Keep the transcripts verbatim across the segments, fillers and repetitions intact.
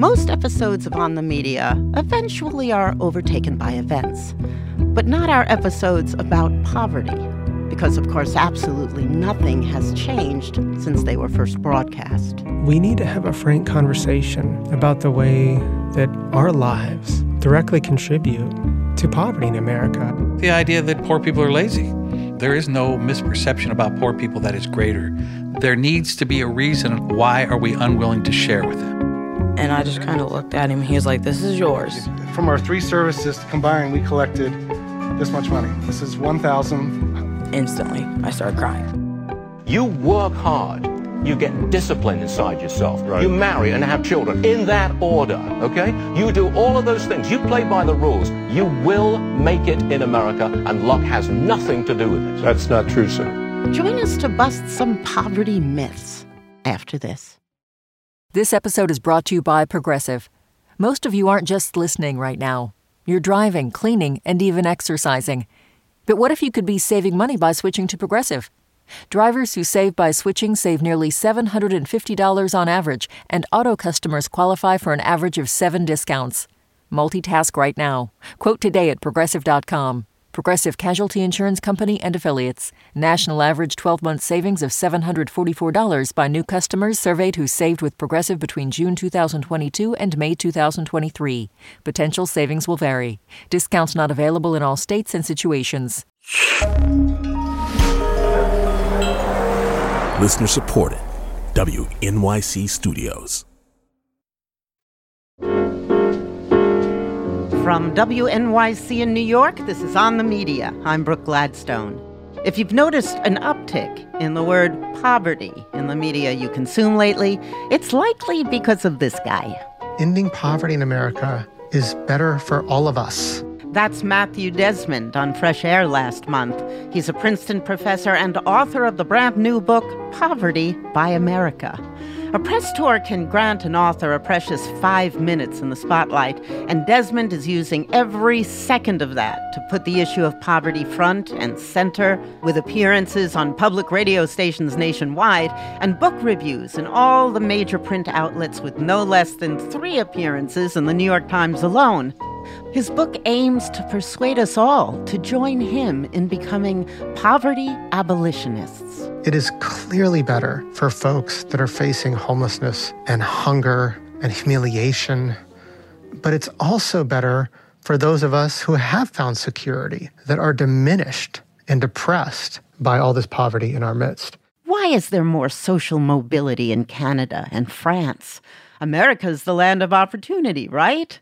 Most episodes of On the Media eventually are overtaken by events, but not our episodes about poverty, because, of course, absolutely nothing has changed since they were first broadcast. We need to have a frank conversation about the way that our lives directly contribute to poverty in America. The idea that poor people are lazy. There is no misperception about poor people that is greater. There needs to be a reason why are we unwilling to share with them. And I just kind of looked at him. He was like, this is yours. From our three services combined, we collected this much money. This is one thousand dollars. Instantly, I started crying. You work hard. You get discipline inside yourself. Right. You marry and have children in that order, okay? You do all of those things. You play by the rules. You will make it in America, and luck has nothing to do with it. That's not true, sir. Join us to bust some poverty myths after this. This episode is brought to you by Progressive. Most of you aren't just listening right now. You're driving, cleaning, and even exercising. But what if you could be saving money by switching to Progressive? Drivers who save by switching save nearly seven hundred fifty dollars on average, and auto customers qualify for an average of seven discounts. Multitask right now. Quote today at Progressive dot com. Progressive Casualty Insurance Company and Affiliates. National average twelve-month savings of seven hundred forty-four dollars by new customers surveyed who saved with Progressive between June two thousand twenty-two and May two thousand twenty-three. Potential savings will vary. Discounts not available in all states and situations. Listener supported. W N Y C Studios. From W N Y C in New York, this is On the Media. I'm Brooke Gladstone. If you've noticed an uptick in the word poverty in the media you consume lately, it's likely because of this guy. Ending poverty in America is better for all of us. That's Matthew Desmond on Fresh Air last month. He's a Princeton professor and author of the brand new book, Poverty by America. A press tour can grant an author a precious five minutes in the spotlight, and Desmond is using every second of that to put the issue of poverty front and center, with appearances on public radio stations nationwide and book reviews in all the major print outlets, with no less than three appearances in the New York Times alone. His book aims to persuade us all to join him in becoming poverty abolitionists. It is clearly better for folks that are facing homelessness and hunger and humiliation, but it's also better for those of us who have found security, that are diminished and depressed by all this poverty in our midst. Why is there more social mobility in Canada and France? America's the land of opportunity, right?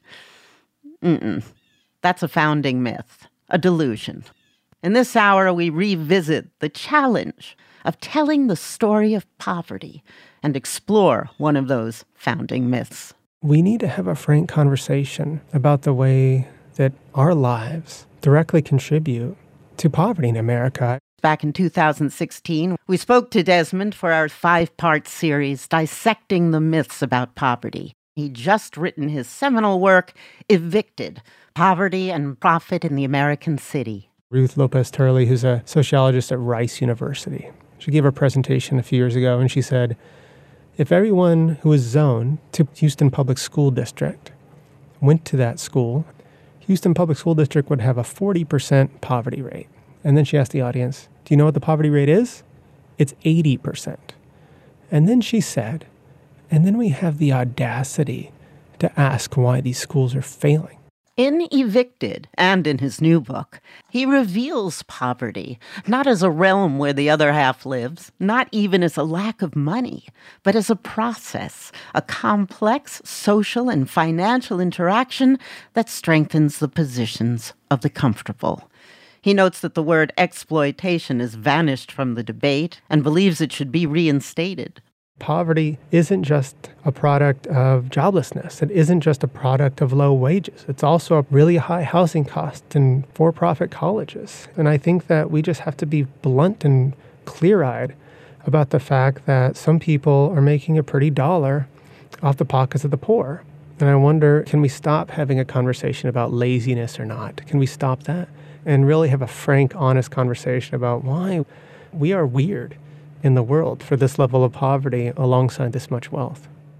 Mm-mm. That's a founding myth, a delusion. In this hour, we revisit the challenge of telling the story of poverty and explore one of those founding myths. We need to have a frank conversation about the way that our lives directly contribute to poverty in America. Back in two thousand sixteen, we spoke to Desmond for our five-part series, Dissecting the Myths About Poverty. He'd just written his seminal work, Evicted, Poverty and Profit in the American City. Ruth Lopez Turley, who's a sociologist at Rice University, she gave a presentation a few years ago, and she said, if everyone who was zoned to Houston Public School District went to that school, Houston Public School District would have a forty percent poverty rate. And then she asked the audience, do you know what the poverty rate is? It's eighty percent. And then she said, and then we have the audacity to ask why these schools are failing. In Evicted, and in his new book, he reveals poverty, not as a realm where the other half lives, not even as a lack of money, but as a process, a complex social and financial interaction that strengthens the positions of the comfortable. He notes that the word exploitation has vanished from the debate and believes it should be reinstated. Poverty isn't just a product of joblessness. It isn't just a product of low wages. It's also a really high housing cost in for-profit colleges. And I think that we just have to be blunt and clear-eyed about the fact that some people are making a pretty dollar off the pockets of the poor. And I wonder, can we stop having a conversation about laziness or not? Can we stop that and really have a frank, honest conversation about why we are weird in the world for this level of poverty alongside this much wealth?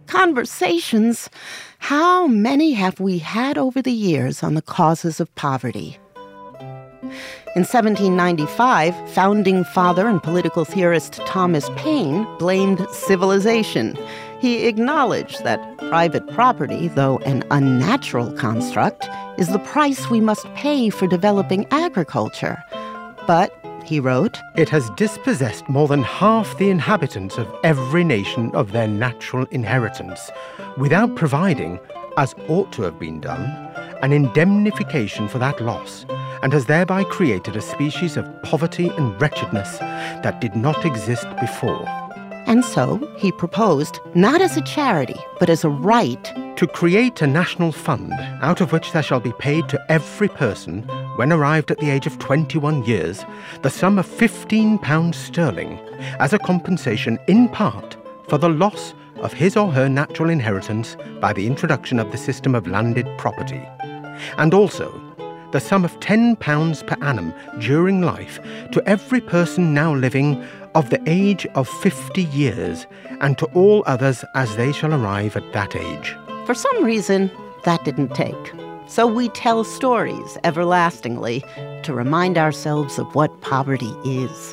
Conversations. How many have we had over the years on the causes of poverty? In seventeen ninety-five, founding father and political theorist Thomas Paine blamed civilization. He acknowledged that private property, though an unnatural construct, is the price we must pay for developing agriculture. But, he wrote, it has dispossessed more than half the inhabitants of every nation of their natural inheritance, without providing, as ought to have been done, an indemnification for that loss, and has thereby created a species of poverty and wretchedness that did not exist before. And so he proposed, not as a charity, but as a right, to create a national fund, out of which there shall be paid to every person, when arrived at the age of twenty-one years, the sum of fifteen pounds sterling, as a compensation in part for the loss of his or her natural inheritance by the introduction of the system of landed property, and also the sum of ten pounds per annum during life to every person now living of the age of fifty years, and to all others as they shall arrive at that age. For some reason, that didn't take. So we tell stories everlastingly to remind ourselves of what poverty is.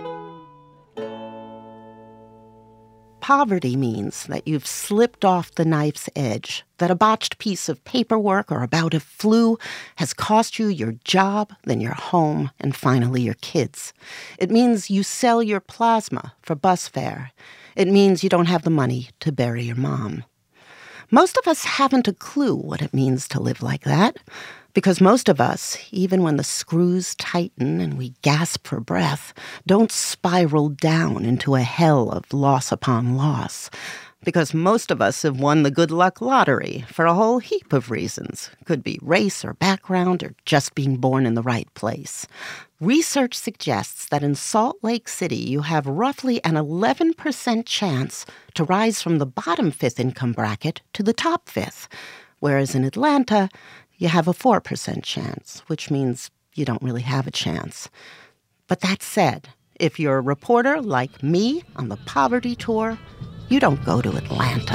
Poverty means that you've slipped off the knife's edge, that a botched piece of paperwork or a bout of flu has cost you your job, then your home, and finally your kids. It means you sell your plasma for bus fare. It means you don't have the money to bury your mom. Most of us haven't a clue what it means to live like that, because most of us, even when the screws tighten and we gasp for breath, don't spiral down into a hell of loss upon loss. Because most of us have won the good luck lottery for a whole heap of reasons. Could be race or background or just being born in the right place. Research suggests that in Salt Lake City, you have roughly an eleven percent chance to rise from the bottom fifth income bracket to the top fifth, whereas in Atlanta, you have a four percent chance, which means you don't really have a chance. But that said, if you're a reporter like me on the poverty tour, you don't go to Atlanta.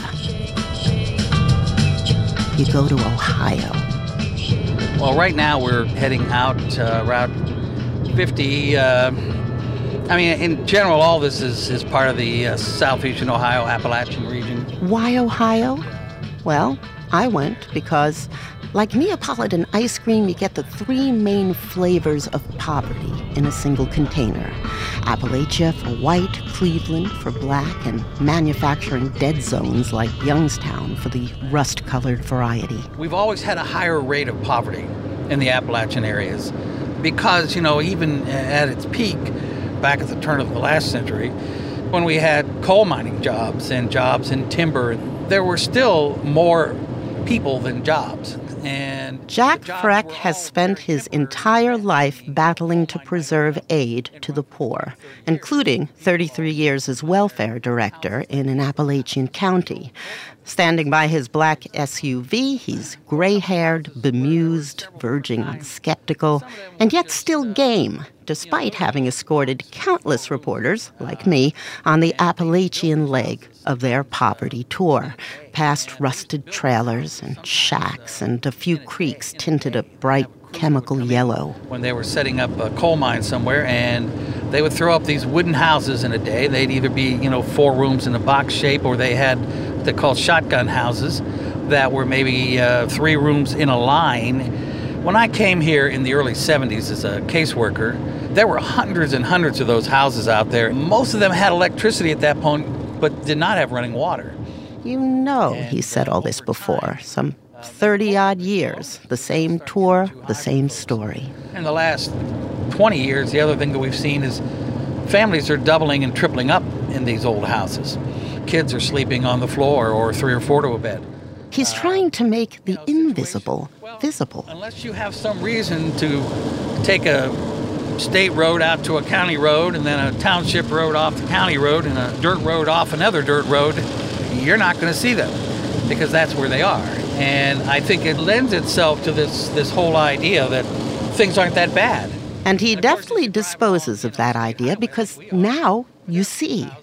You go to Ohio. Well, right now we're heading out uh, Route fifty. Uh, I mean, in general, all this is, is part of the uh, southeastern Ohio Appalachian region. Why Ohio? Well, I went because, like Neapolitan ice cream, you get the three main flavors of poverty in a single container. Appalachia for white, Cleveland for black, and manufacturing dead zones like Youngstown for the rust-colored variety. We've always had a higher rate of poverty in the Appalachian areas because, you know, even at its peak, back at the turn of the last century, when we had coal mining jobs and jobs in timber, there were still more people than jobs. And Jack Freck has spent his entire life battling to preserve aid to the poor, including thirty-three years as welfare director in an Appalachian county. Standing by his black S U V, he's gray-haired, bemused, verging on skeptical, and yet still game, despite having escorted countless reporters, like me, on the Appalachian leg of their poverty tour, past rusted trailers and shacks and a few creeks tinted a bright chemical yellow. When they were setting up a coal mine somewhere, and they would throw up these wooden houses in a day. They'd either be, you know, four rooms in a box shape, or they had what they called shotgun houses that were maybe uh, three rooms in a line. When I came here in the early seventies as a caseworker, there were hundreds and hundreds of those houses out there. Most of them had electricity at that point, but did not have running water. You know he said all this before, some thirty-odd years, the same tour, the same story. In the last twenty years, the other thing that we've seen is families are doubling and tripling up in these old houses. Kids are sleeping on the floor or three or four to a bed. He's trying to make the invisible visible. Unless you have some reason to take a state road out to a county road and then a township road off the county road and a dirt road off another dirt road, you're not going to see them because that's where they are. And I think it lends itself to this, this whole idea that things aren't that bad. And he deftly disposes of that idea because now you see.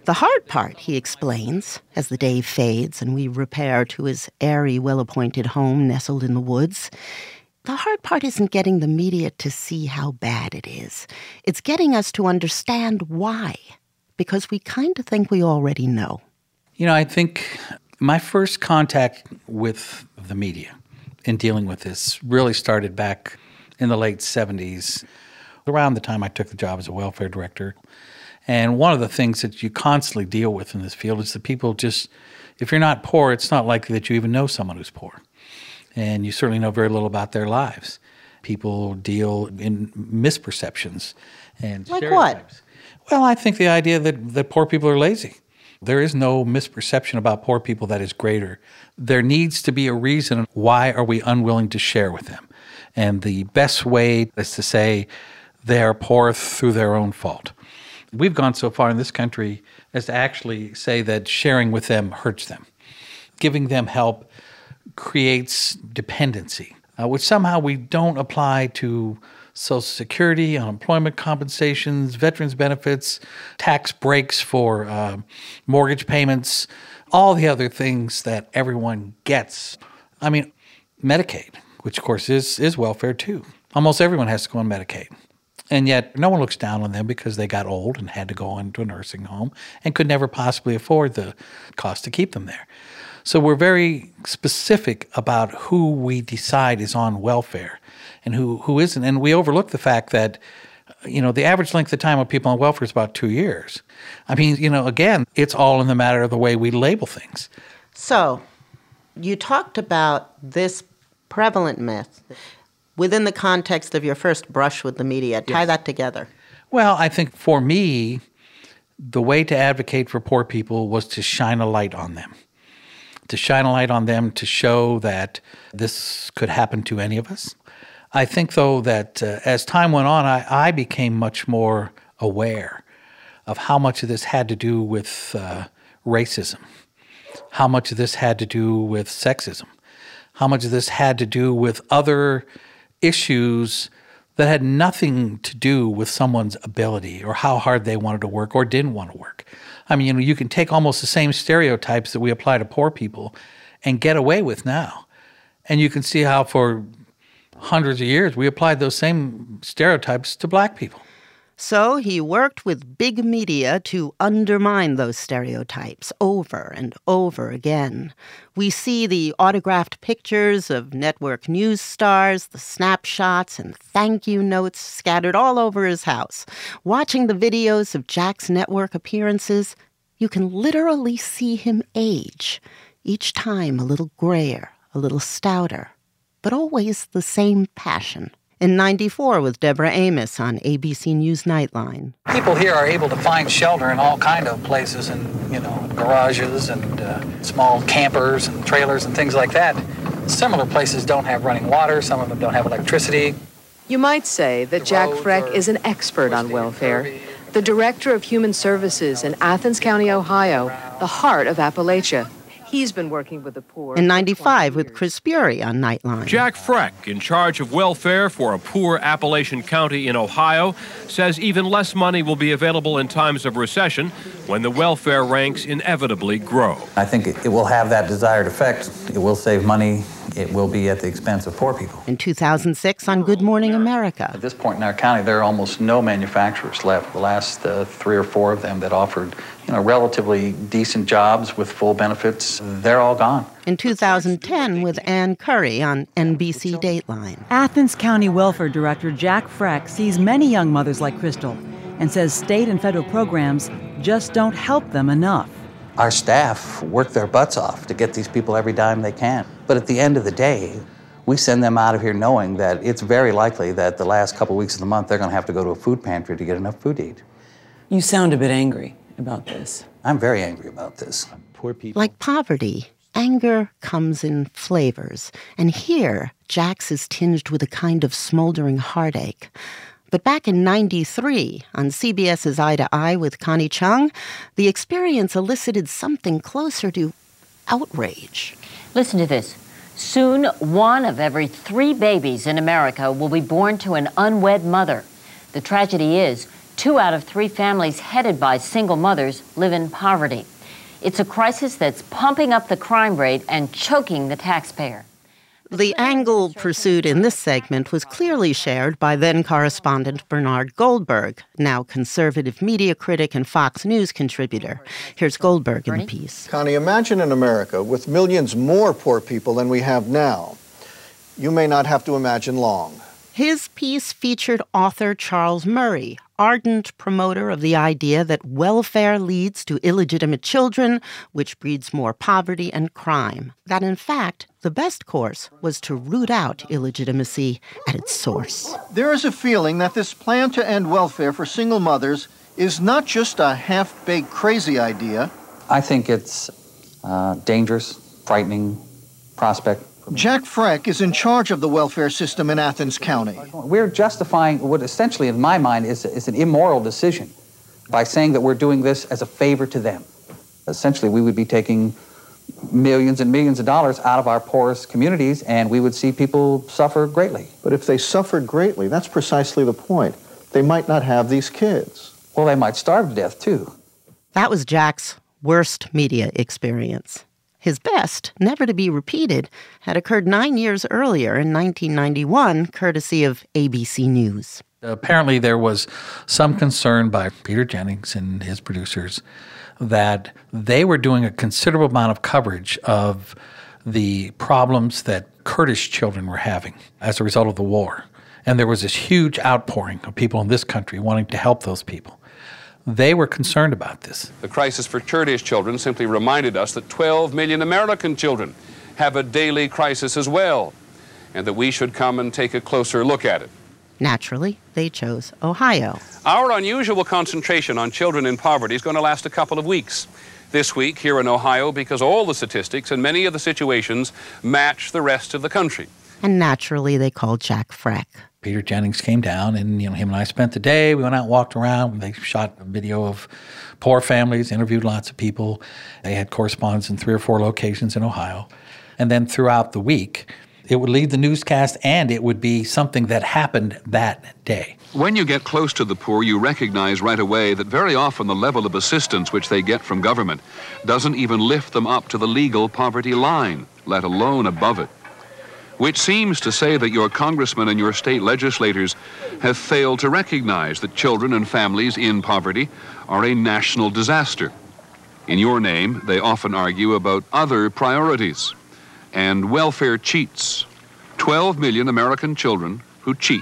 The hard part, he explains, as the day fades and we repair to his airy, well-appointed home nestled in the woods, the hard part isn't getting the media to see how bad it is. It's getting us to understand why, because we kind of think we already know. You know, I think my first contact with the media in dealing with this really started back in the late seventies, around the time I took the job as a welfare director. And one of the things that you constantly deal with in this field is that people just, if you're not poor, it's not likely that you even know someone who's poor. And you certainly know very little about their lives. People deal in misperceptions and like stereotypes. What? Well, I think the idea that, that poor people are lazy. There is no misperception about poor people that is greater. There needs to be a reason why are we unwilling to share with them. And the best way is to say they are poor through their own fault. We've gone so far in this country as to actually say that sharing with them hurts them. Giving them help creates dependency, uh, which somehow we don't apply to Social Security, unemployment compensations, veterans benefits, tax breaks for uh, mortgage payments, all the other things that everyone gets. I mean, Medicaid, which of course is, is welfare too. Almost everyone has to go on Medicaid. And yet no one looks down on them because they got old and had to go into a nursing home and could never possibly afford the cost to keep them there. So we're very specific about who we decide is on welfare and who, who isn't. And we overlook the fact that, you know, the average length of time of people on welfare is about two years. I mean, you know, again, it's all in the matter of the way we label things. So you talked about this prevalent myth within the context of your first brush with the media. Tie Yes. that together. Well, I think for me, the way to advocate for poor people was to shine a light on them. To shine a light on them to show that this could happen to any of us. I think, though, that uh, as time went on, I, I became much more aware of how much of this had to do with uh, racism, how much of this had to do with sexism, how much of this had to do with other issues that had nothing to do with someone's ability or how hard they wanted to work or didn't want to work. I mean, you know, you can take almost the same stereotypes that we apply to poor people and get away with now. And you can see how for hundreds of years we applied those same stereotypes to black people. So he worked with big media to undermine those stereotypes over and over again. We see the autographed pictures of network news stars, the snapshots and thank you notes scattered all over his house. Watching the videos of Jack's network appearances, you can literally see him age, each time a little grayer, a little stouter, but always the same passion. In ninety-four with Deborah Amos on A B C News Nightline. People here are able to find shelter in all kind of places, and you know, garages and uh, small campers and trailers and things like that. Similar places don't have running water. Some of them don't have electricity. You might say that Jack Freck is an expert on welfare, the director of human services in Athens County, Ohio, the heart of Appalachia. He's been working with the poor. In ninety-five with Chris Bury on Nightline. Jack Freck, in charge of welfare for a poor Appalachian county in Ohio, says even less money will be available in times of recession when the welfare ranks inevitably grow. I think it, it will have that desired effect. It will save money. It will be at the expense of poor people. In two thousand six on Good Morning America. At this point in our county, there are almost no manufacturers left. The last uh, three or four of them that offered, you know, relatively decent jobs with full benefits, they're all gone. In two thousand ten with Ann Curry on N B C Dateline. Athens County Welfare Director Jack Freck sees many young mothers like Crystal and says state and federal programs just don't help them enough. Our staff work their butts off to get these people every dime they can. But at the end of the day, we send them out of here knowing that it's very likely that the last couple weeks of the month they're going to have to go to a food pantry to get enough food to eat. You sound a bit angry about this. I'm very angry about this. Poor people. Like poverty, anger comes in flavors. And here, Jack's is tinged with a kind of smoldering heartache. But back in ninety-three, on CBS's Eye to Eye with Connie Chung, the experience elicited something closer to outrage. Listen to this. Soon, one of every three babies in America will be born to an unwed mother. The tragedy is, Two out of three families headed by single mothers live in poverty. It's a crisis that's pumping up the crime rate and choking the taxpayer. The angle pursued in this segment was clearly shared by then-correspondent Bernard Goldberg, now conservative media critic and Fox News contributor. Here's Goldberg in the piece. Connie, imagine in America with millions more poor people than we have now. You may not have to imagine long. His piece featured author Charles Murray, ardent promoter of the idea that welfare leads to illegitimate children, which breeds more poverty and crime. That, in fact, the best course was to root out illegitimacy at its source. There is a feeling that this plan to end welfare for single mothers is not just a half-baked crazy idea. I think it's uh, dangerous, frightening prospect. Jack Freck is in charge of the welfare system in Athens County. We're justifying what essentially, in my mind, is, is an immoral decision by saying that we're doing this as a favor to them. Essentially, we would be taking millions and millions of dollars out of our poorest communities, and we would see people suffer greatly. But if they suffered greatly, that's precisely the point. They might not have these kids. Well, they might starve to death, too. That was Jack's worst media experience. His best, never to be repeated, had occurred nine years earlier in nineteen ninety-one, courtesy of A B C News. Apparently there was some concern by Peter Jennings and his producers that they were doing a considerable amount of coverage of the problems that Kurdish children were having as a result of the war. And there was this huge outpouring of people in this country wanting to help those people. They were concerned about this. The crisis for Kurdish children simply reminded us that twelve million American children have a daily crisis as well, and that we should come and take a closer look at it. Naturally, they chose Ohio. Our unusual concentration on children in poverty is going to last a couple of weeks. This week here in Ohio, because all the statistics and many of the situations match the rest of the country. And naturally, they called Jack Freck. Peter Jennings came down, and you know, him and I spent the day. We went out and walked around. They shot a video of poor families, interviewed lots of people. They had correspondents in three or four locations in Ohio. And then throughout the week, it would lead the newscast, and it would be something that happened that day. When you get close to the poor, you recognize right away that very often the level of assistance which they get from government doesn't even lift them up to the legal poverty line, let alone above it. Which seems to say that your congressmen and your state legislators have failed to recognize that children and families in poverty are a national disaster. In your name, they often argue about other priorities. And welfare cheats. twelve million American children who cheat.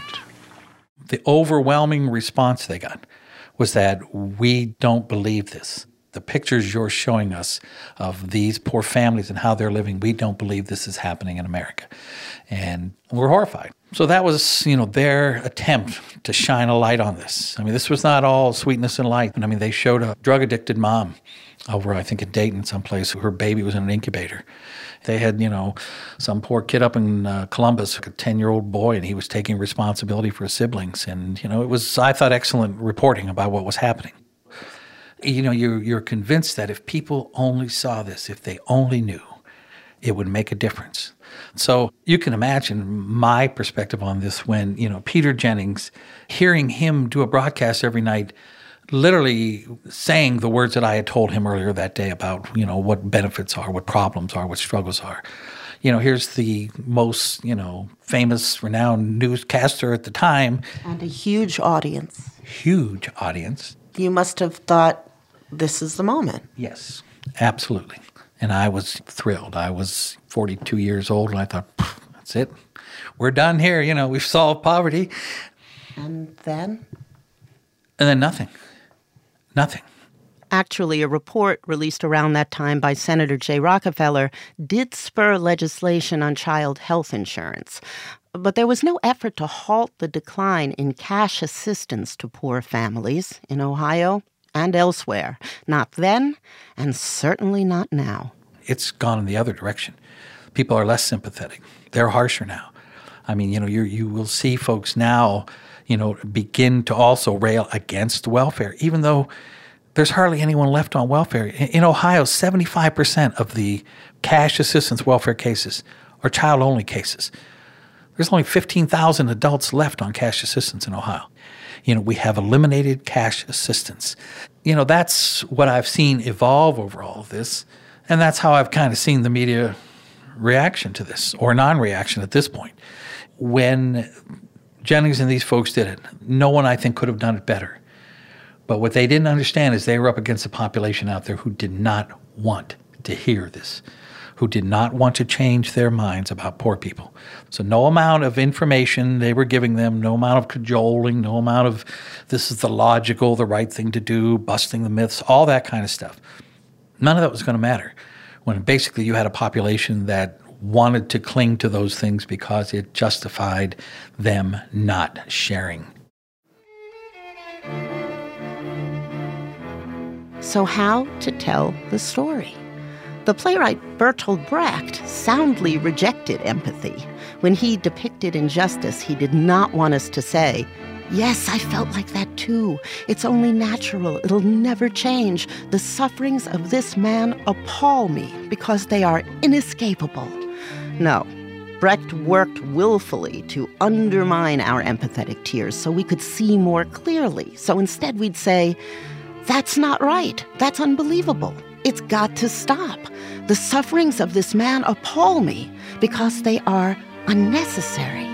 The overwhelming response they got was that we don't believe this. The pictures you're showing us of these poor families and how they're living, we don't believe this is happening in America. And we're horrified. So that was, you know, their attempt to shine a light on this. I mean, this was not all sweetness and light. I mean, they showed a drug-addicted mom over, I think, in Dayton someplace. Her baby was in an incubator. They had, you know, some poor kid up in uh, Columbus, a ten-year-old boy, and he was taking responsibility for his siblings. And, you know, it was, I thought, excellent reporting about what was happening. You know, you're, you're convinced that if people only saw this, if they only knew, it would make a difference. So you can imagine my perspective on this when, you know, Peter Jennings, hearing him do a broadcast every night, literally saying the words that I had told him earlier that day about, you know, what benefits are, what problems are, what struggles are. You know, here's the most, you know, famous, renowned newscaster at the time. And a huge audience. Huge audience. You must have thought, this is the moment. Yes, absolutely. And I was thrilled. I was forty-two years old, and I thought, that's it. We're done here. You know, we've solved poverty. And then? And then nothing. Nothing. Actually, a report released around that time by Senator Jay Rockefeller did spur legislation on child health insurance. But there was no effort to halt the decline in cash assistance to poor families in Ohio and elsewhere. Not then, and certainly not now. It's gone in the other direction. People are less sympathetic. They're harsher now. I mean, you know, you you will see folks now, you know, begin to also rail against welfare, even though there's hardly anyone left on welfare. In, in Ohio, seventy-five percent of the cash assistance welfare cases are child-only cases. There's only fifteen thousand adults left on cash assistance in Ohio. You know, we have eliminated cash assistance. You know, that's what I've seen evolve over all of this. And that's how I've kind of seen the media reaction to this, or non-reaction at this point. When Jennings and these folks did it, no one, I think, could have done it better. But what they didn't understand is they were up against a population out there who did not want to hear this, who did not want to change their minds about poor people. So no amount of information they were giving them, no amount of cajoling, no amount of this is the logical, the right thing to do, busting the myths, all that kind of stuff. None of that was going to matter when basically you had a population that wanted to cling to those things because it justified them not sharing. So how to tell the story? The playwright Bertolt Brecht soundly rejected empathy. When he depicted injustice, he did not want us to say, "Yes, I felt like that too. It's only natural. It'll never change. The sufferings of this man appall me because they are inescapable." No, Brecht worked willfully to undermine our empathetic tears so we could see more clearly. So instead we'd say, "That's not right. That's unbelievable. It's got to stop. The sufferings of this man appall me because they are unnecessary."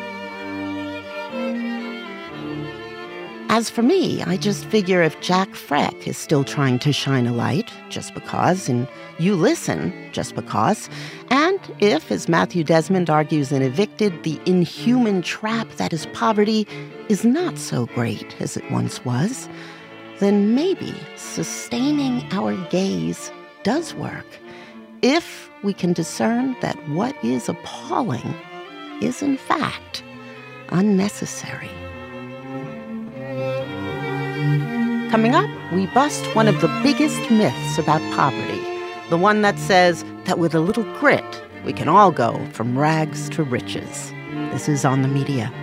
As for me, I just figure if Jack Freck is still trying to shine a light, just because, and you listen, just because, and if, as Matthew Desmond argues in Evicted, the inhuman trap that is poverty is not so great as it once was, then maybe sustaining our gaze does work, if we can discern that what is appalling is in fact unnecessary. Coming up, we bust one of the biggest myths about poverty, the one that says that with a little grit, we can all go from rags to riches. This is On the Media.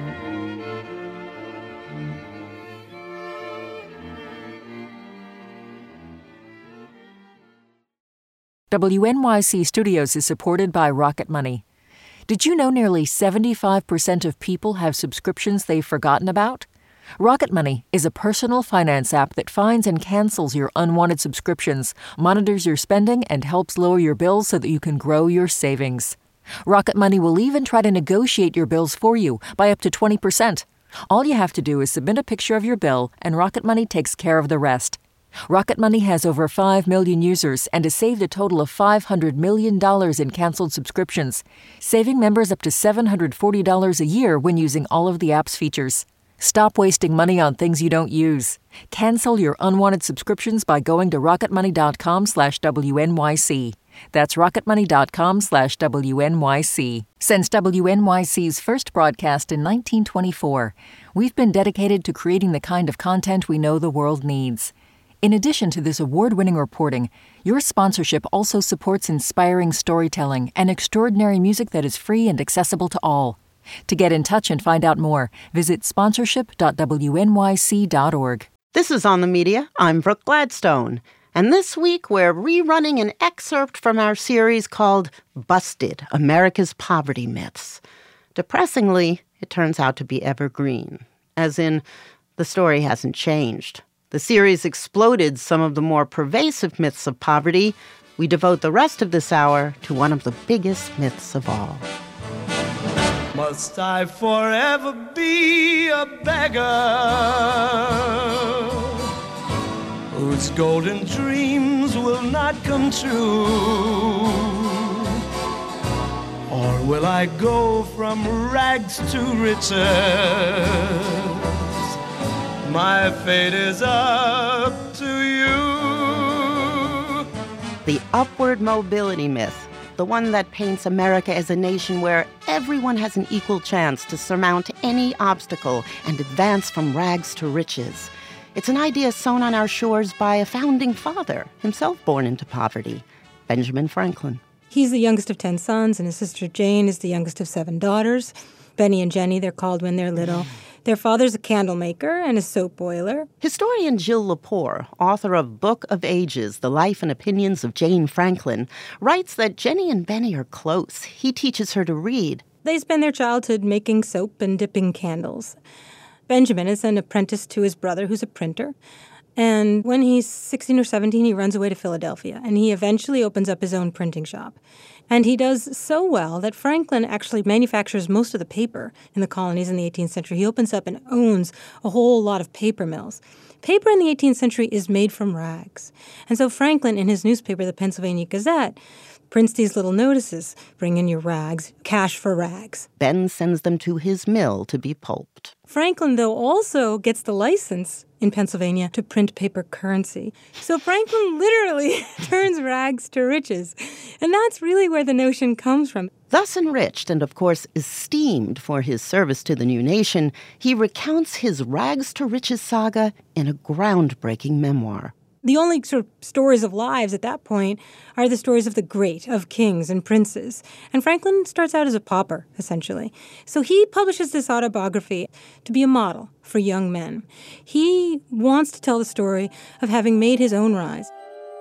W N Y C Studios is supported by Rocket Money. Did you know nearly seventy-five percent of people have subscriptions they've forgotten about? Rocket Money is a personal finance app that finds and cancels your unwanted subscriptions, monitors your spending, and helps lower your bills so that you can grow your savings. Rocket Money will even try to negotiate your bills for you by up to twenty percent. All you have to do is submit a picture of your bill, and Rocket Money takes care of the rest. Rocket Money has over five million users and has saved a total of five hundred million dollars in canceled subscriptions, saving members up to seven hundred forty dollars a year when using all of the app's features. Stop wasting money on things you don't use. Cancel your unwanted subscriptions by going to rocketmoney.com slash WNYC. That's rocketmoney.com slash WNYC. Since W N Y C's first broadcast in nineteen twenty-four, we've been dedicated to creating the kind of content we know the world needs. In addition to this award-winning reporting, your sponsorship also supports inspiring storytelling and extraordinary music that is free and accessible to all. To get in touch and find out more, visit sponsorship dot W N Y C dot org. This is On the Media. I'm Brooke Gladstone. And this week we're rerunning an excerpt from our series called Busted, America's Poverty Myths. Depressingly, it turns out to be evergreen, as in, the story hasn't changed. The series exploded some of the more pervasive myths of poverty. We devote the rest of this hour to one of the biggest myths of all. Must I forever be a beggar whose golden dreams will not come true? Or will I go from rags to riches? My fate is up to you. The upward mobility myth, the one that paints America as a nation where everyone has an equal chance to surmount any obstacle and advance from rags to riches. It's an idea sown on our shores by a founding father, himself born into poverty, Benjamin Franklin. He's the youngest of ten sons, and his sister Jane is the youngest of seven daughters. Benny and Jenny, they're called when they're little. Their father's a candle maker and a soap boiler. Historian Jill Lepore, author of Book of Ages, The Life and Opinions of Jane Franklin, writes that Jenny and Benny are close. He teaches her to read. They spend their childhood making soap and dipping candles. Benjamin is an apprentice to his brother, who's a printer. And when he's sixteen or seventeen, he runs away to Philadelphia, and he eventually opens up his own printing shop. And he does so well that Franklin actually manufactures most of the paper in the colonies in the eighteenth century. He opens up and owns a whole lot of paper mills. Paper in the eighteenth century is made from rags. And so Franklin, in his newspaper, the Pennsylvania Gazette, prints these little notices: bring in your rags, cash for rags. Ben sends them to his mill to be pulped. Franklin, though, also gets the license in Pennsylvania to print paper currency. So Franklin literally turns rags to riches. And that's really where the notion comes from. Thus enriched and, of course, esteemed for his service to the new nation, he recounts his rags-to-riches saga in a groundbreaking memoir. The only sort of stories of lives at that point are the stories of the great, of kings and princes. And Franklin starts out as a pauper, essentially. So he publishes this autobiography to be a model for young men. He wants to tell the story of having made his own rise.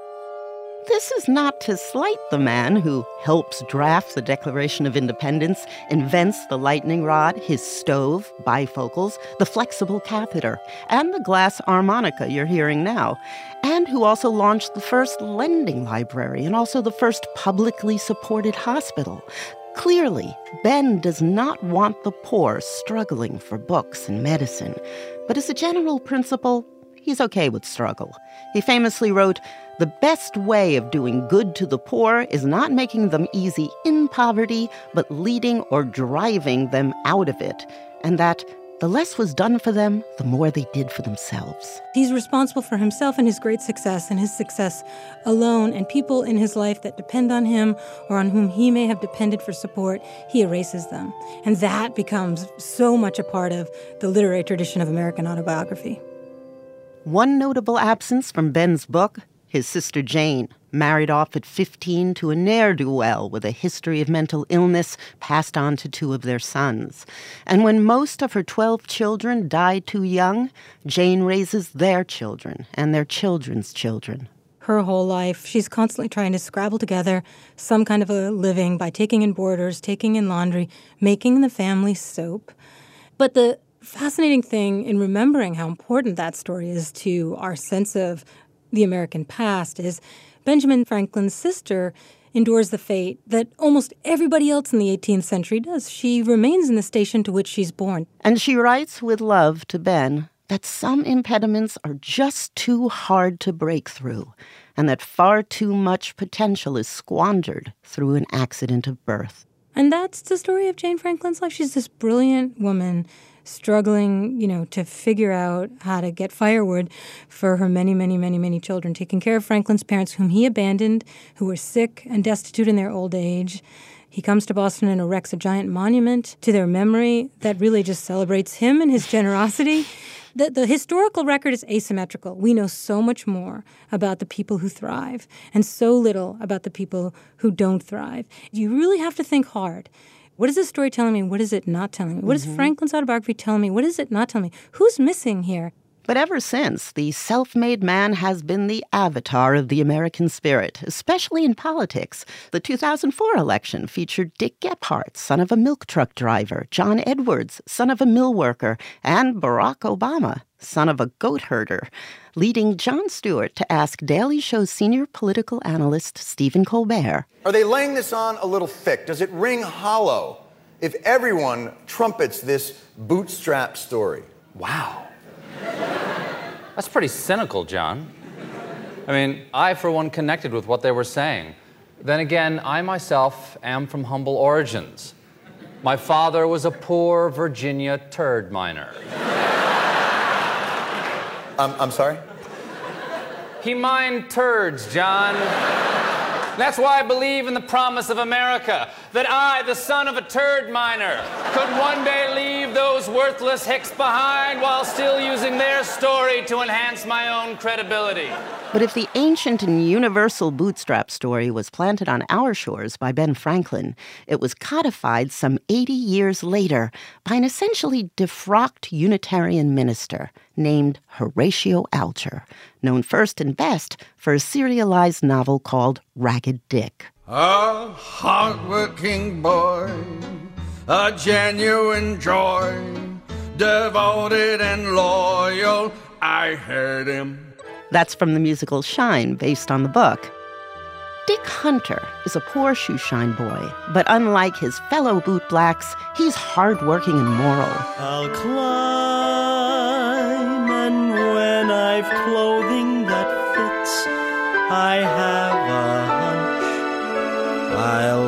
This is not to slight the man who helps draft the Declaration of Independence, invents the lightning rod, his stove, bifocals, the flexible catheter, and the glass harmonica you're hearing now, and who also launched the first lending library and also the first publicly supported hospital. Clearly, Ben does not want the poor struggling for books and medicine, but as a general principle, he's okay with struggle. He famously wrote, "The best way of doing good to the poor is not making them easy in poverty, but leading or driving them out of it," and that the less was done for them, the more they did for themselves. He's responsible for himself and his great success and his success alone, and people in his life that depend on him or on whom he may have depended for support, he erases them. And that becomes so much a part of the literary tradition of American autobiography. One notable absence from Ben's book: his sister Jane, married off at fifteen to a ne'er-do-well with a history of mental illness passed on to two of their sons. And when most of her twelve children die too young, Jane raises their children and their children's children. Her whole life, she's constantly trying to scrabble together some kind of a living by taking in boarders, taking in laundry, making the family soap. But the fascinating thing in remembering how important that story is to our sense of the American past is Benjamin Franklin's sister endures the fate that almost everybody else in the eighteenth century does. She remains in the station to which she's born. And she writes with love to Ben that some impediments are just too hard to break through, and that far too much potential is squandered through an accident of birth. And that's the story of Jane Franklin's life. She's this brilliant woman struggling, you know, to figure out how to get firewood for her many, many, many, many children, taking care of Franklin's parents, whom he abandoned, who were sick and destitute in their old age. He comes to Boston and erects a giant monument to their memory that really just celebrates him and his generosity. The, the historical record is asymmetrical. We know so much more about the people who thrive and so little about the people who don't thrive. You really have to think hard. What is this story telling me? What is it not telling me? What mm-hmm. is Franklin's autobiography telling me? What is it not telling me? Who's missing here? But ever since, the self-made man has been the avatar of the American spirit, especially in politics. The two thousand four election featured Dick Gephardt, son of a milk truck driver, John Edwards, son of a mill worker, and Barack Obama, son of a goat herder, leading Jon Stewart to ask Daily Show's senior political analyst Stephen Colbert. Are they laying this on a little thick? Does it ring hollow if everyone trumpets this bootstrap story? Wow. That's pretty cynical, John. I mean, I, for one, connected with what they were saying. Then again, I myself am from humble origins. My father was a poor Virginia turd miner. Um, I'm sorry? He mined turds, John. That's why I believe in the promise of America, that I, the son of a turd miner, could one day leave those worthless hicks behind while still using their story to enhance my own credibility. But if the ancient and universal bootstrap story was planted on our shores by Ben Franklin, it was codified some eighty years later by an essentially defrocked Unitarian minister named Horatio Alger, known first and best for a serialized novel called Ragged Dick. A hard-working boy, a genuine joy, devoted and loyal. I heard him. That's from the musical Shine, based on the book. Dick Hunter is a poor shoeshine boy, but unlike his fellow bootblacks, he's hardworking and moral. I'll climb, and when I've clothing that fits, I have a hunch. I'll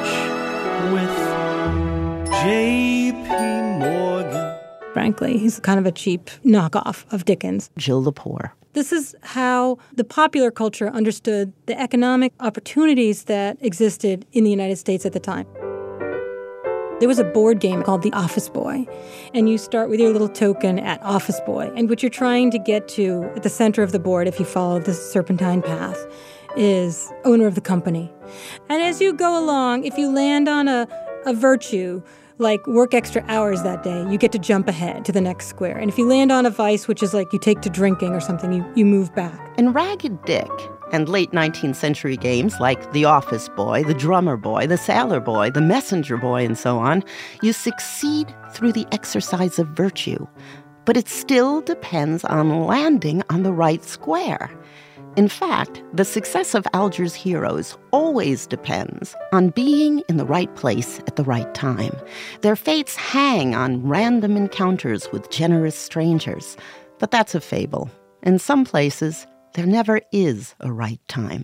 lunch with J P Morgan. Frankly, he's kind of a cheap knockoff of Dickens. Jill Lepore. This is how the popular culture understood the economic opportunities that existed in the United States at the time. There was a board game called The Office Boy, and you start with your little token at Office Boy, and what you're trying to get to at the center of the board, if you follow the serpentine path, is owner of the company. And as you go along, if you land on a, a virtue, like work extra hours that day, you get to jump ahead to the next square. And if you land on a vice, which is like you take to drinking or something, you, you move back. In Ragged Dick and late nineteenth century games like The Office Boy, The Drummer Boy, The Sailor Boy, The Messenger Boy, and so on, you succeed through the exercise of virtue. But it still depends on landing on the right square. In fact, the success of Alger's heroes always depends on being in the right place at the right time. Their fates hang on random encounters with generous strangers. But that's a fable. In some places, there never is a right time.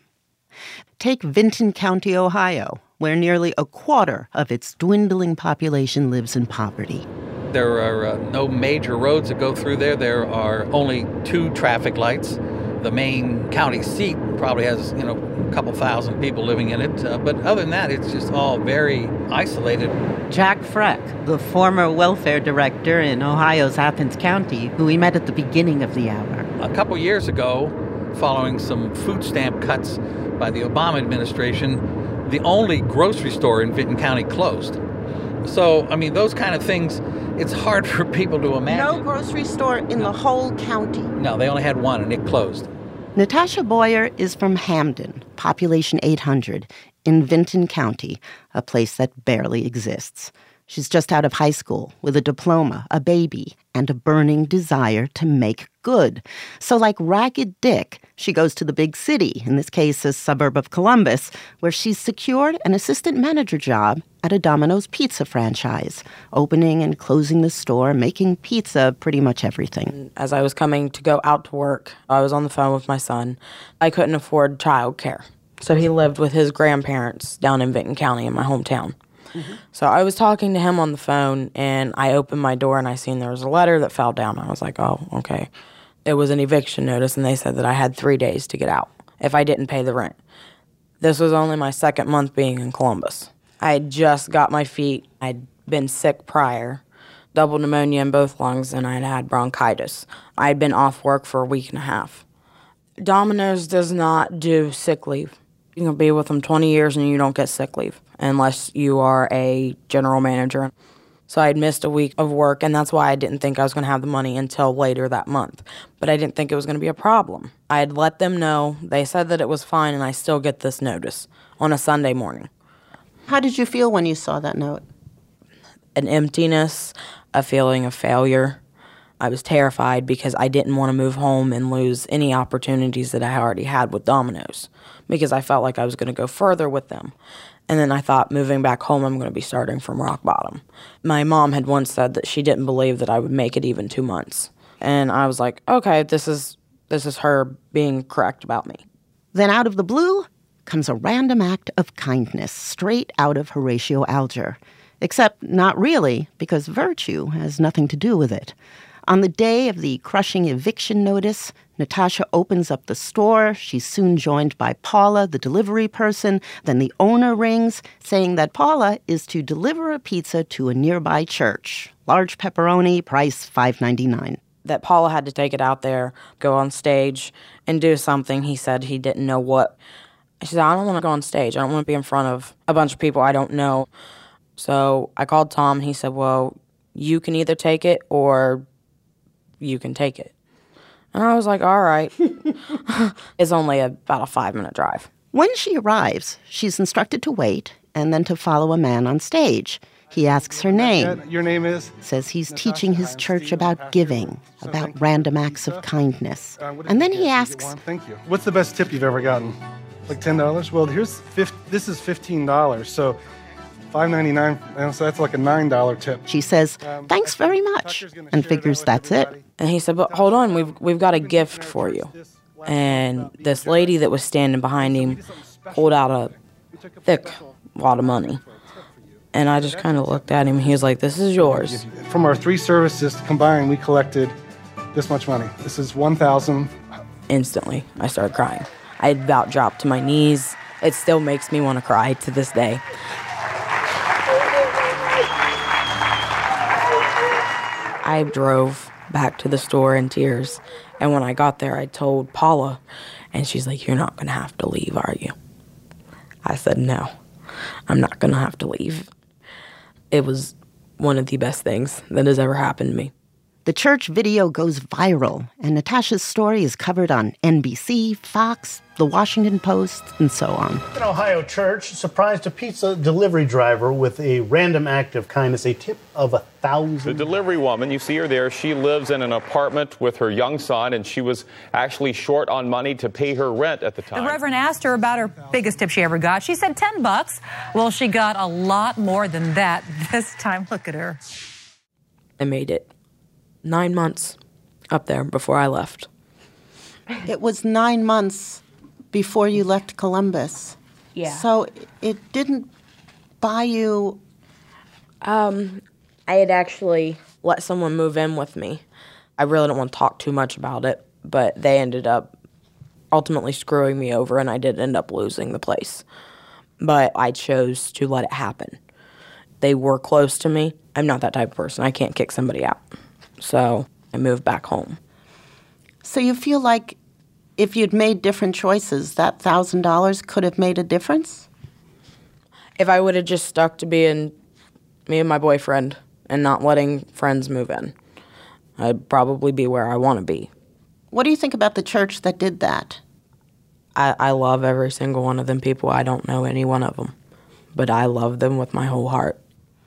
Take Vinton County, Ohio, where nearly a quarter of its dwindling population lives in poverty. There are uh, no major roads that go through there. There are only two traffic lights. The main county seat probably has, you know, a couple thousand people living in it. Uh, but other than that, it's just all very isolated. Jack Freck, the former welfare director in Ohio's Athens County, who we met at the beginning of the hour. A couple years ago, following some food stamp cuts by the Obama administration, the only grocery store in Vinton County closed. So, I mean, those kind of things, it's hard for people to imagine. No grocery store in the whole county. No, they only had one, and it closed. Natasha Boyer is from Hamden, population eight hundred, in Vinton County, a place that barely exists. She's just out of high school with a diploma, a baby, and a burning desire to make good. So like Ragged Dick, she goes to the big city, in this case a suburb of Columbus, where she's secured an assistant manager job at a Domino's pizza franchise, opening and closing the store, making pizza, pretty much everything. As I was coming to go out to work, I was on the phone with my son. I couldn't afford childcare, so he lived with his grandparents down in Vinton County in my hometown. Mm-hmm. So I was talking to him on the phone, and I opened my door, and I seen there was a letter that fell down. I was like, oh, okay. It was an eviction notice, and they said that I had three days to get out if I didn't pay the rent. This was only my second month being in Columbus. I had just got my feet. I'd been sick prior, double pneumonia in both lungs, and I'd had bronchitis. I had been off work for a week and a half. Domino's does not do sick leave. You can be with them twenty years and you don't get sick leave unless you are a general manager. So I had missed a week of work, and that's why I didn't think I was going to have the money until later that month. But I didn't think it was going to be a problem. I had let them know. They said that it was fine, and I still get this notice on a Sunday morning. How did you feel when you saw that note? An emptiness, a feeling of failure. I was terrified because I didn't want to move home and lose any opportunities that I already had with Domino's, because I felt like I was going to go further with them. And then I thought, moving back home, I'm going to be starting from rock bottom. My mom had once said that she didn't believe that I would make it even two months. And I was like, okay, this is this is her being correct about me. Then out of the blue comes a random act of kindness straight out of Horatio Alger. Except not really, because virtue has nothing to do with it. On the day of the crushing eviction notice, Natasha opens up the store. She's soon joined by Paula, the delivery person. Then the owner rings, saying that Paula is to deliver a pizza to a nearby church. Large pepperoni, price five ninety-nine. That Paula had to take it out there, go on stage, and do something. He said he didn't know what. She said, I don't want to go on stage. I don't want to be in front of a bunch of people I don't know. So I called Tom, and he said, well, you can either take it or you can take it. And I was like, all right. It's only about a five-minute drive. When she arrives, she's instructed to wait and then to follow a man on stage. He asks her name. Your name is? Says he's teaching his church about giving, about random acts of kindness. And then he asks, Thank you. What's the best tip you've ever gotten? Like ten dollars? Well, here's fifty, this is fifteen dollars, so five ninety-nine, so that's like a nine dollar tip. She says, thanks very much, and figures that's it. And he said, but hold on, we've, we've got a gift for you. And this lady that was standing behind him pulled out a thick wad of money. And I just kind of looked at him. He was like, this is yours. From our three services combined, we collected this much money. This is one thousand dollars. Instantly, I started crying. I had about dropped to my knees. It still makes me want to cry to this day. I drove back to the store in tears. And when I got there, I told Paula, and she's like, you're not going to have to leave, are you? I said, no, I'm not going to have to leave. It was one of the best things that has ever happened to me. The church video goes viral, and Natasha's story is covered on N B C, Fox, The Washington Post, and so on. An Ohio church surprised a pizza delivery driver with a random act of kindness, a tip of a thousand. The delivery woman, you see her there, she lives in an apartment with her young son, and she was actually short on money to pay her rent at the time. The Reverend asked her about her biggest tip she ever got. She said ten bucks. Well, she got a lot more than that this time. Look at her. I made it nine months up there before I left. It was nine months before you left Columbus. Yeah. So it didn't buy you... Um, I had actually let someone move in with me. I really don't want to talk too much about it, but they ended up ultimately screwing me over, and I did end up losing the place. But I chose to let it happen. They were close to me. I'm not that type of person. I can't kick somebody out. So I moved back home. So you feel like if you'd made different choices, that one thousand dollars could have made a difference? If I would have just stuck to being me and my boyfriend and not letting friends move in, I'd probably be where I want to be. What do you think about the church that did that? I, I love every single one of them people. I don't know any one of them, but I love them with my whole heart.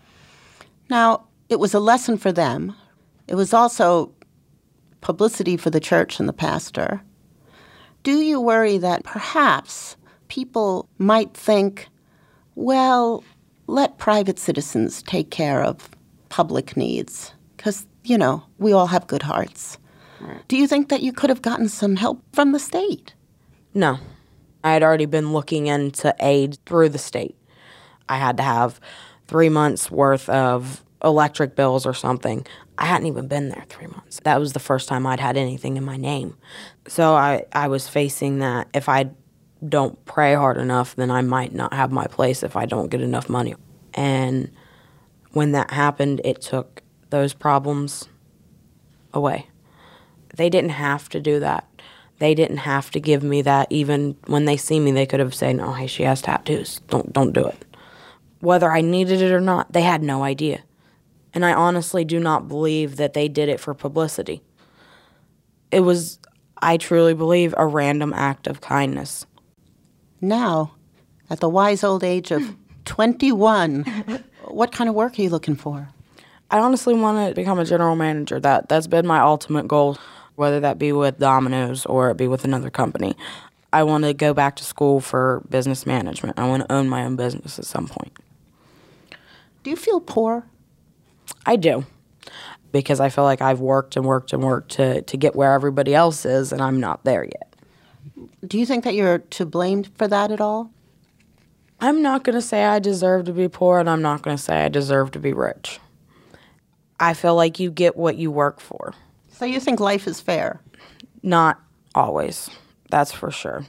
Now, it was a lesson for them. It was also publicity for the church and the pastor. Do you worry that perhaps people might think, well, let private citizens take care of public needs? Because, you know, we all have good hearts. Right. Do you think that you could have gotten some help from the state? No. I had already been looking into aid through the state. I had to have three months' worth of electric bills or something. I hadn't even been there three months. That was the first time I'd had anything in my name. So I, I was facing that if I don't pray hard enough, then I might not have my place if I don't get enough money. And when that happened, it took those problems away. They didn't have to do that. They didn't have to give me that. Even when they see me, they could have said, "No, hey, she has tattoos. Don't don't do it." Whether I needed it or not, they had no idea. And I honestly do not believe that they did it for publicity. It was, I truly believe, a random act of kindness. Now, at the wise old age of twenty-one, what kind of work are you looking for? I honestly want to become a general manager. That, that's been my ultimate goal, whether that be with Domino's or it be with another company. I want to go back to school for business management. I want to own my own business at some point. Do you feel poor? I do, because I feel like I've worked and worked and worked to, to get where everybody else is, and I'm not there yet. Do you think that you're to blame for that at all? I'm not going to say I deserve to be poor, and I'm not going to say I deserve to be rich. I feel like you get what you work for. So you think life is fair? Not always. That's for sure.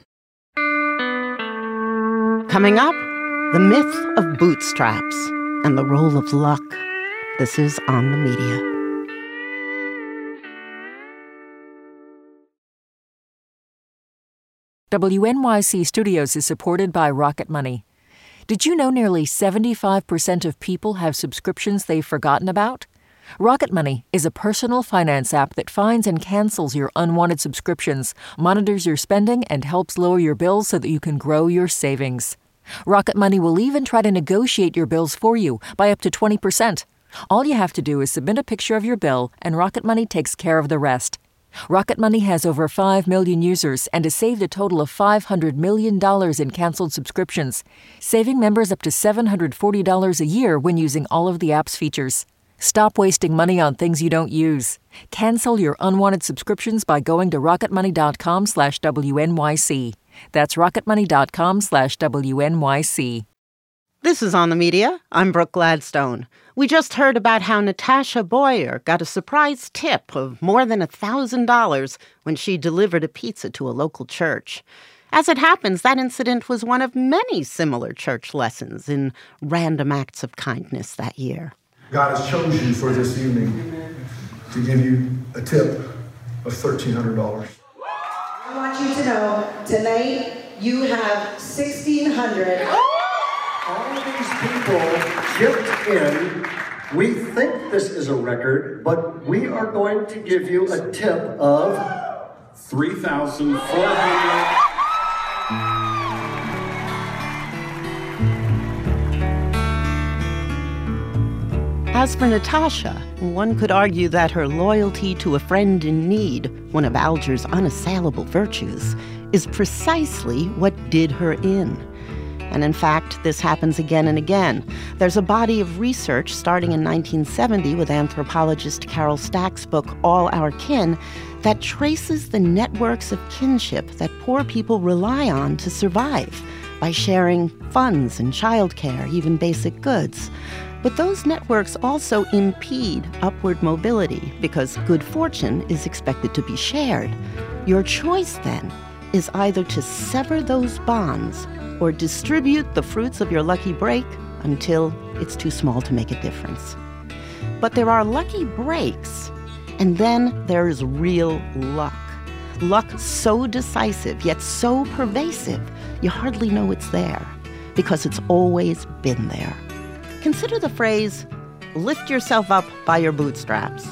Coming up, the myth of bootstraps and the role of luck. This is On the Media. W N Y C Studios is supported by Rocket Money. Did you know nearly seventy-five percent of people have subscriptions they've forgotten about? Rocket Money is a personal finance app that finds and cancels your unwanted subscriptions, monitors your spending, and helps lower your bills so that you can grow your savings. Rocket Money will even try to negotiate your bills for you by up to twenty percent. All you have to do is submit a picture of your bill, and Rocket Money takes care of the rest. Rocket Money has over five million users and has saved a total of five hundred million dollars in canceled subscriptions, saving members up to seven hundred forty dollars a year when using all of the app's features. Stop wasting money on things you don't use. Cancel your unwanted subscriptions by going to rocketmoney.com slash WNYC. That's rocketmoney.com slash WNYC. This is On the Media. I'm Brooke Gladstone. We just heard about how Natasha Boyer got a surprise tip of more than one thousand dollars when she delivered a pizza to a local church. As it happens, that incident was one of many similar church lessons in random acts of kindness that year. God has chosen you for this evening to give you a tip of thirteen hundred dollars. I want you to know, tonight you have sixteen hundred dollars. All of these people chipped in. We think this is a record, but we are going to give you a tip of three thousand four hundred dollars. As for Natasha, one could argue that her loyalty to a friend in need, one of Alger's unassailable virtues, is precisely what did her in. And in fact, this happens again and again. There's a body of research starting in nineteen seventy with anthropologist Carol Stack's book, All Our Kin, that traces the networks of kinship that poor people rely on to survive by sharing funds and childcare, even basic goods. But those networks also impede upward mobility because good fortune is expected to be shared. Your choice, then, is either to sever those bonds or distribute the fruits of your lucky break until it's too small to make a difference. But there are lucky breaks, and then there is real luck. Luck so decisive, yet so pervasive, you hardly know it's there, because it's always been there. Consider the phrase, lift yourself up by your bootstraps.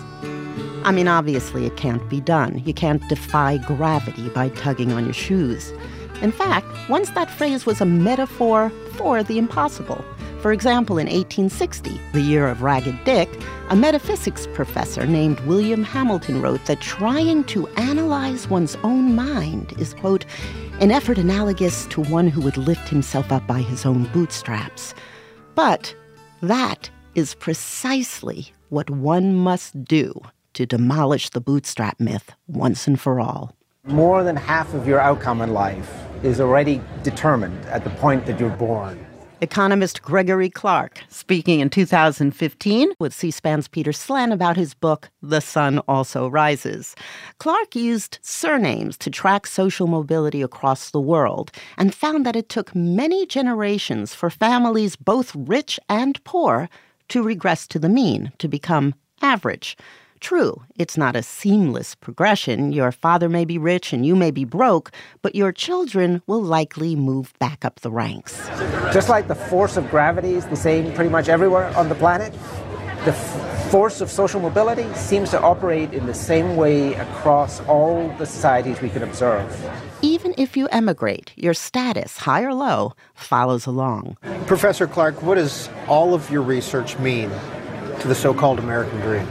I mean, obviously it can't be done. You can't defy gravity by tugging on your shoes. In fact, once that phrase was a metaphor for the impossible. For example, in eighteen sixty, the year of Ragged Dick, a metaphysics professor named William Hamilton wrote that trying to analyze one's own mind is, quote, an effort analogous to one who would lift himself up by his own bootstraps. But that is precisely what one must do to demolish the bootstrap myth once and for all. More than half of your outcome in life is already determined at the point that you're born. Economist Gregory Clark, speaking in two thousand fifteen with C-SPAN's Peter Slen about his book, The Sun Also Rises. Clark used surnames to track social mobility across the world and found that it took many generations for families both rich and poor to regress to the mean, to become average. True, it's not a seamless progression. Your father may be rich and you may be broke, but your children will likely move back up the ranks. Just like the force of gravity is the same pretty much everywhere on the planet, the f- force of social mobility seems to operate in the same way across all the societies we can observe. Even if you emigrate, your status, high or low, follows along. Professor Clark, what does all of your research mean to the so-called American dream?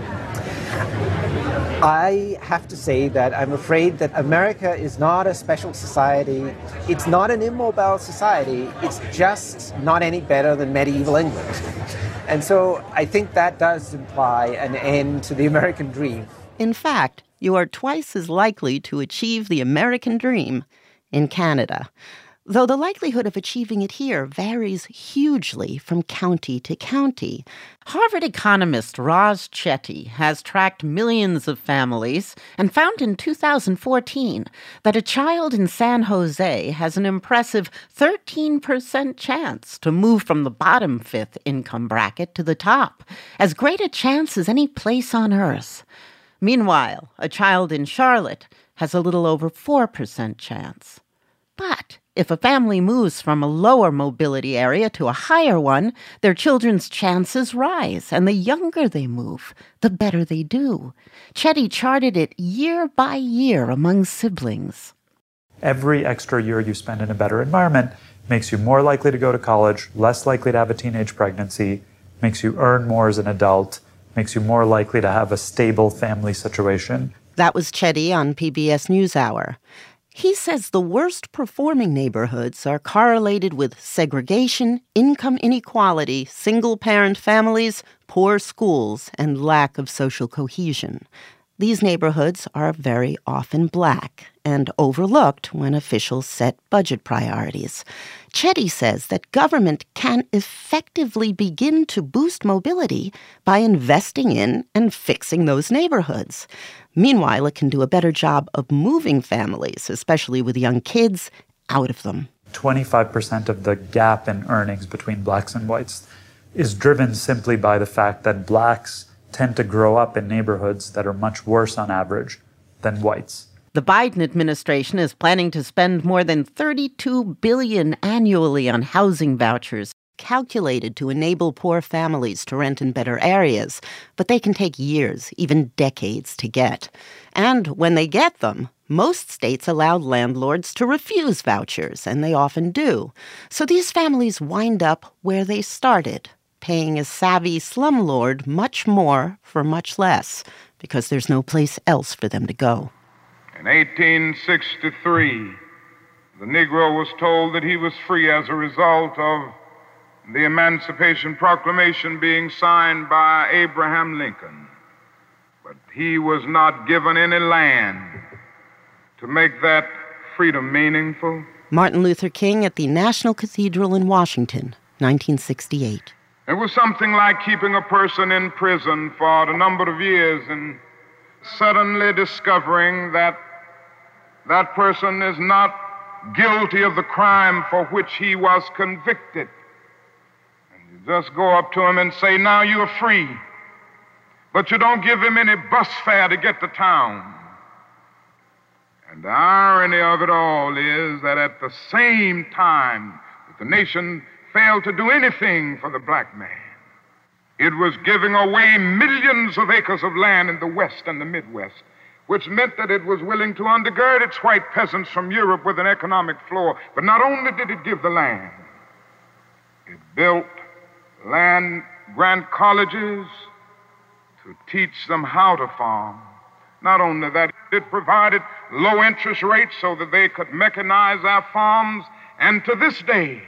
I have to say that I'm afraid that America is not a special society. It's not an immobile society. It's just not any better than medieval England. And so I think that does imply an end to the American dream. In fact, you are twice as likely to achieve the American dream in Canada, though the likelihood of achieving it here varies hugely from county to county. Harvard economist Roz Chetty has tracked millions of families and found in two thousand fourteen that a child in San Jose has an impressive thirteen percent chance to move from the bottom fifth income bracket to the top, as great a chance as any place on earth. Meanwhile, a child in Charlotte has a little over four percent chance. But if a family moves from a lower mobility area to a higher one, their children's chances rise, and the younger they move, the better they do. Chetty charted it year by year among siblings. Every extra year you spend in a better environment makes you more likely to go to college, less likely to have a teenage pregnancy, makes you earn more as an adult, makes you more likely to have a stable family situation. That was Chetty on P B S NewsHour. He says the worst performing neighborhoods are correlated with segregation, income inequality, single-parent families, poor schools, and lack of social cohesion. These neighborhoods are very often black and overlooked when officials set budget priorities. Chetty says that government can effectively begin to boost mobility by investing in and fixing those neighborhoods. Meanwhile, it can do a better job of moving families, especially with young kids, out of them. twenty-five percent of the gap in earnings between blacks and whites is driven simply by the fact that blacks tend to grow up in neighborhoods that are much worse on average than whites. The Biden administration is planning to spend more than thirty-two billion dollars annually on housing vouchers, calculated to enable poor families to rent in better areas, but they can take years, even decades, to get. And when they get them, most states allow landlords to refuse vouchers, and they often do. So these families wind up where they started, paying a savvy slumlord much more for much less, because there's no place else for them to go. In eighteen sixty-three, the Negro was told that he was free as a result of the Emancipation Proclamation being signed by Abraham Lincoln. But he was not given any land to make that freedom meaningful. Martin Luther King at the National Cathedral in Washington, nineteen sixty-eight. It was something like keeping a person in prison for a number of years and suddenly discovering that that person is not guilty of the crime for which he was convicted. And you just go up to him and say, now you are free. But you don't give him any bus fare to get to town. And the irony of it all is that at the same time that the nation failed to do anything for the black man, it was giving away millions of acres of land in the West and the Midwest, which meant that it was willing to undergird its white peasants from Europe with an economic floor. But not only did it give the land, it built land-grant colleges to teach them how to farm. Not only that, it provided low interest rates so that they could mechanize our farms. And to this day,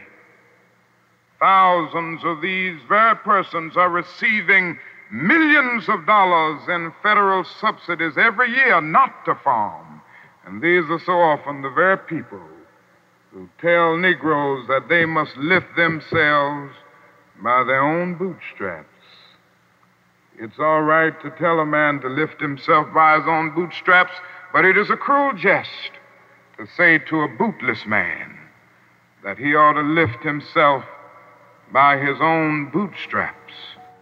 thousands of these very persons are receiving millions of dollars in federal subsidies every year not to farm. And these are so often the very people who tell Negroes that they must lift themselves by their own bootstraps. It's all right to tell a man to lift himself by his own bootstraps, but it is a cruel jest to say to a bootless man that he ought to lift himself by his own bootstraps.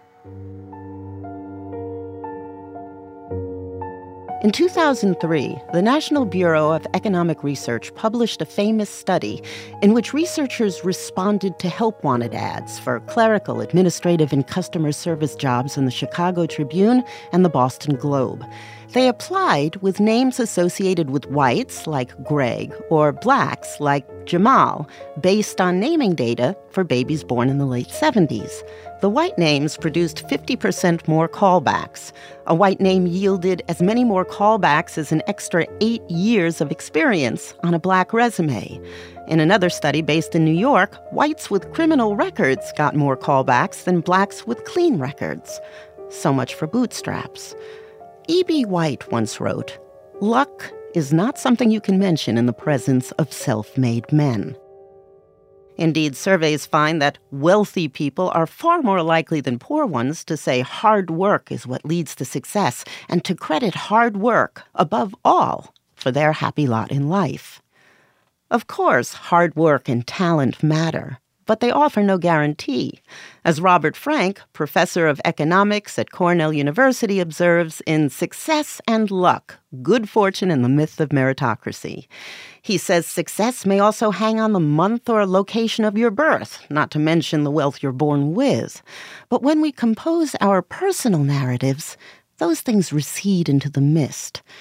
In two thousand three, the National Bureau of Economic Research published a famous study in which researchers responded to help-wanted ads for clerical, administrative, and customer service jobs in the Chicago Tribune and the Boston Globe. They applied with names associated with whites, like Greg, or blacks, like Jamal, based on naming data for babies born in the late seventies. The white names produced fifty percent more callbacks. A white name yielded as many more callbacks as an extra eight years of experience on a black resume. In another study based in New York, whites with criminal records got more callbacks than blacks with clean records. So much for bootstraps. E B. White once wrote, "Luck is not something you can mention in the presence of self-made men." Indeed, surveys find that wealthy people are far more likely than poor ones to say hard work is what leads to success and to credit hard work, above all, for their happy lot in life. Of course, hard work and talent matter, but they offer no guarantee. As Robert Frank, professor of economics at Cornell University, observes in Success and Luck, Good Fortune and the Myth of Meritocracy. He says success may also hang on the month or location of your birth, not to mention the wealth you're born with. But when we compose our personal narratives, those things recede into the mist.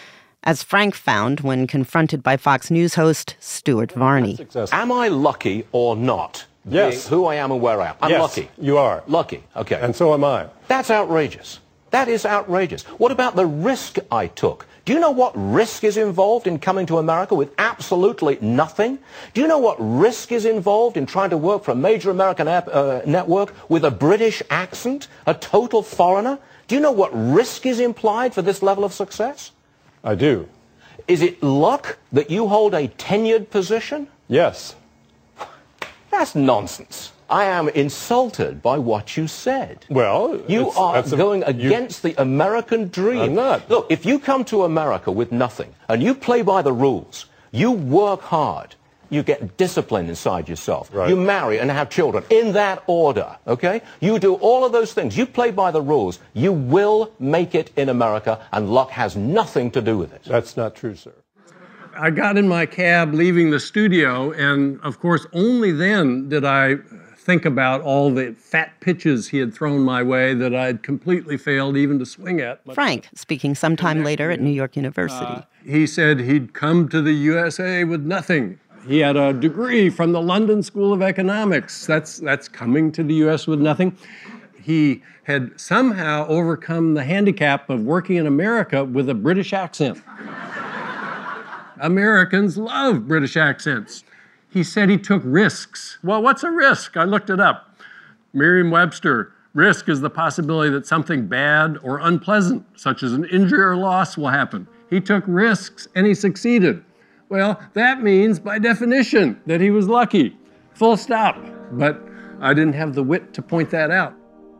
as Frank found when confronted by Fox News host Stuart Varney. Am I lucky or not? Yes. Who I am and where I am. I'm yes, lucky. You are. Lucky. Okay. And so am I. That's outrageous. That is outrageous. What about the risk I took? Do you know what risk is involved in coming to America with absolutely nothing? Do you know what risk is involved in trying to work for a major American app, uh, network with a British accent, a total foreigner? Do you know what risk is implied for this level of success? I do. Is it luck that you hold a tenured position? Yes. That's nonsense. I am insulted by what you said. Well, you it's, are a, going you, against the American dream. I'm not. Look, if you come to America with nothing and you play by the rules, you work hard, you get discipline inside yourself, right. You marry and have children in that order, okay? You do all of those things. You play by the rules. You will make it in America, and luck has nothing to do with it. That's not true, sir. I got in my cab leaving the studio, and of course, only then did I think about all the fat pitches he had thrown my way that I'd completely failed even to swing at. Frank, speaking sometime later at New York University. Uh, he said he'd come to the U S A with nothing. He had a degree from the London School of Economics. That's, that's coming to the U S with nothing. He had somehow overcome the handicap of working in America with a British accent. Americans love British accents. He said he took risks. Well, what's a risk? I looked it up. Merriam-Webster, risk is the possibility that something bad or unpleasant, such as an injury or loss, will happen. He took risks and he succeeded. Well, that means, by definition, that he was lucky. Full stop. But I didn't have the wit to point that out.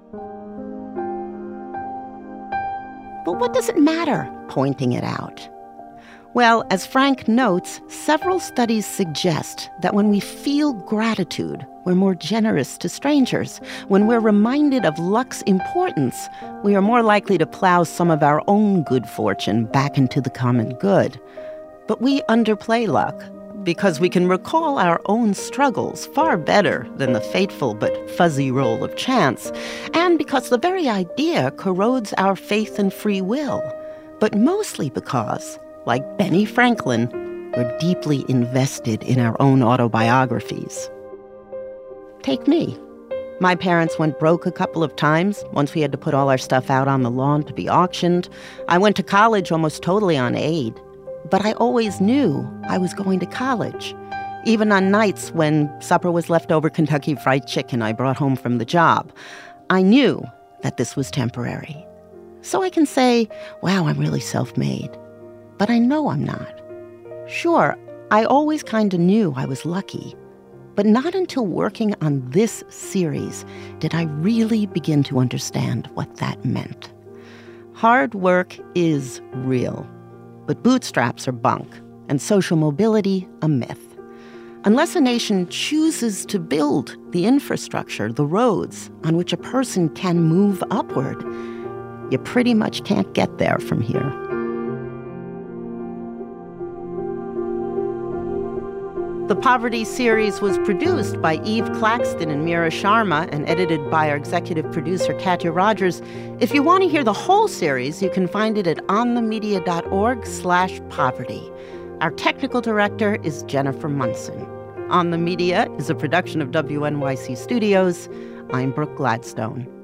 But what does it matter, pointing it out? Well, as Frank notes, several studies suggest that when we feel gratitude, we're more generous to strangers. When we're reminded of luck's importance, we are more likely to plow some of our own good fortune back into the common good. But we underplay luck because we can recall our own struggles far better than the fateful but fuzzy role of chance, and because the very idea corrodes our faith and free will, but mostly because, like Benny Franklin, we're deeply invested in our own autobiographies. Take me. My parents went broke a couple of times. Once we had to put all our stuff out on the lawn to be auctioned. I went to college almost totally on aid. But I always knew I was going to college. Even on nights when supper was leftover Kentucky Fried Chicken I brought home from the job, I knew that this was temporary. So I can say, wow, I'm really self-made. But I know I'm not. Sure, I always kind of knew I was lucky, but not until working on this series did I really begin to understand what that meant. Hard work is real, but bootstraps are bunk, and social mobility a myth. Unless a nation chooses to build the infrastructure, the roads on which a person can move upward, you pretty much can't get there from here. The Poverty series was produced by Eve Claxton and Mira Sharma and edited by our executive producer, Katya Rogers. If you want to hear the whole series, you can find it at onthemedia.org slash poverty. Our technical director is Jennifer Munson. On the Media is a production of W N Y C Studios. I'm Brooke Gladstone.